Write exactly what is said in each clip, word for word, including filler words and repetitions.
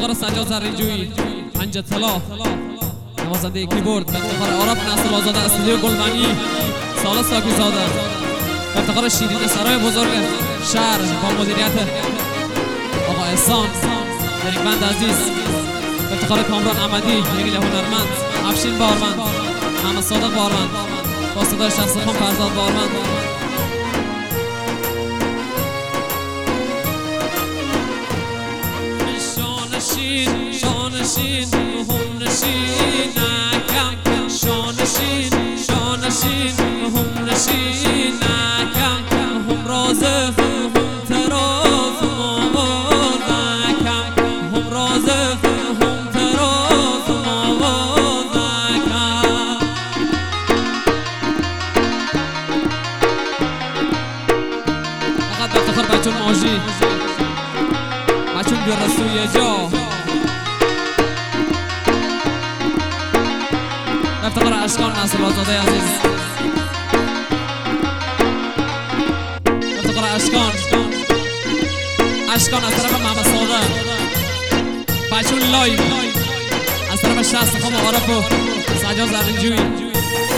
افتخار سجاد زرینجویی پنج طلا نوازنده کیبورد، افتخار عرب نصر آزاده استودیو گلبنی سال ساکی زاده، افتخار شیرین سرای بزرگ شهر با مدیریت آقا احسان دریغبند عزیز، افتخار کامران احمدی یگل هنرمند، افشین بارمند، محمد صادق بارمند با صدای شخص خان فرزاد بارمند. شانشین شانشین هم نشین نکم، شانشین شانشین هم نشین نکم، هم رازه هم تراز مواز نکم، هم رازه هم تراز مواز نکم. فقط افتخار بچون ماجی بچون بیار رسوی جا، افتخار اشکان نصر آزاده عزیز، افتخار اشکان اشکان از طرف محمد صادق، بچون لایو از طرف شخص خام عارف و سجاد زرینجویی.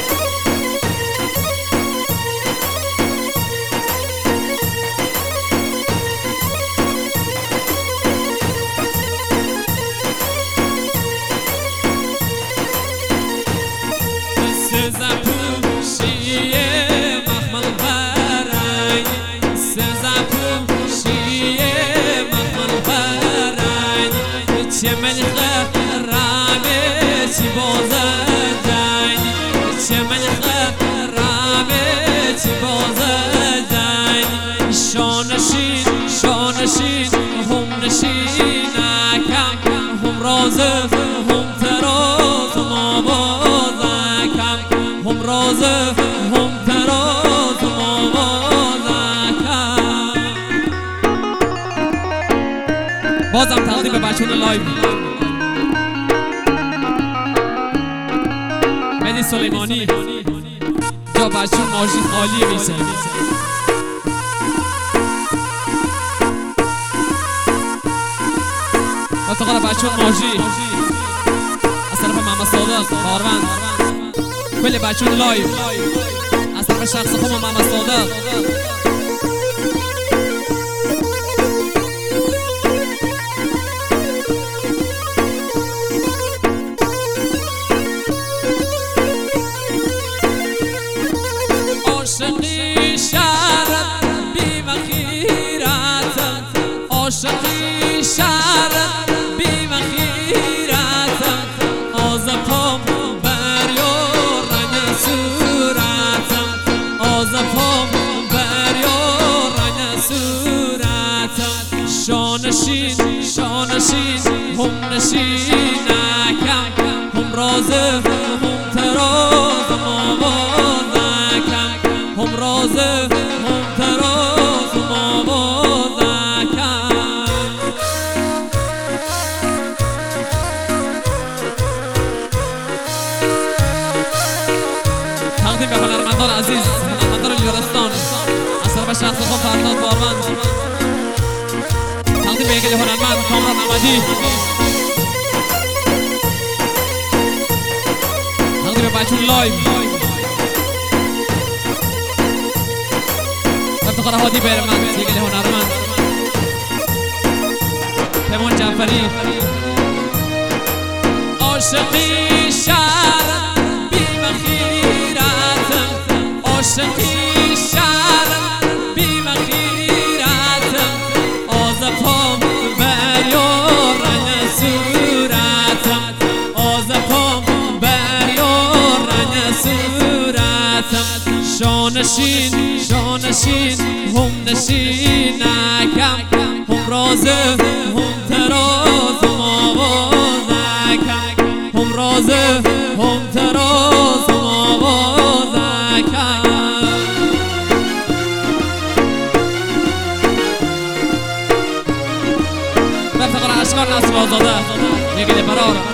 چه ملخ رامه چی بازه جانی، چه ملخ رامه چی بازه جانی، شانشین شانشین هم نشین نکم، هم رازه هم تراز مواز نکم، هم رازه هم تراز مواز نکم. بازم تقدیم به بچون لایو مهدی سلیمانی جا بچون ماجی خالی میشه. افتخار بچون ماجی از طرف محمد صادق بارمند، کل بچون لایو از طرف شخص خود محمد صادق. عاشقی شرط بی مخیرت، عاشقی شرط بی مخیرت، آزفام بریار رنگ صورت، آزفام بریار رنگ صورت، شانشین شانشین هم نشین نکم، هم رازه هم تراز مواز نکم، هم رازه هم تراز مواز نکم. تقدیم به هنرمندان عزیز، هنرمندان یورستان از طرف شخص خود فرزاد بارمند، تقدیم به یگل هنرمند کامران احمدی، تقدیم به بچون لایو، افتخار هادی بیرمند یگل هنرمند، پیمان جعفری. عاشقی شرط بی مخیرت، عاشقی شرط بی مخیرت، آزفام بریار رنگ صورت، آزفام بریار رنگ صورت، شانشین شانشین هم نشین نکم، هم رازه هم تراز مواز نکم، هم رازه هم تراز مواز نکم. به افتخار اشکان نصر آزاده یگل برار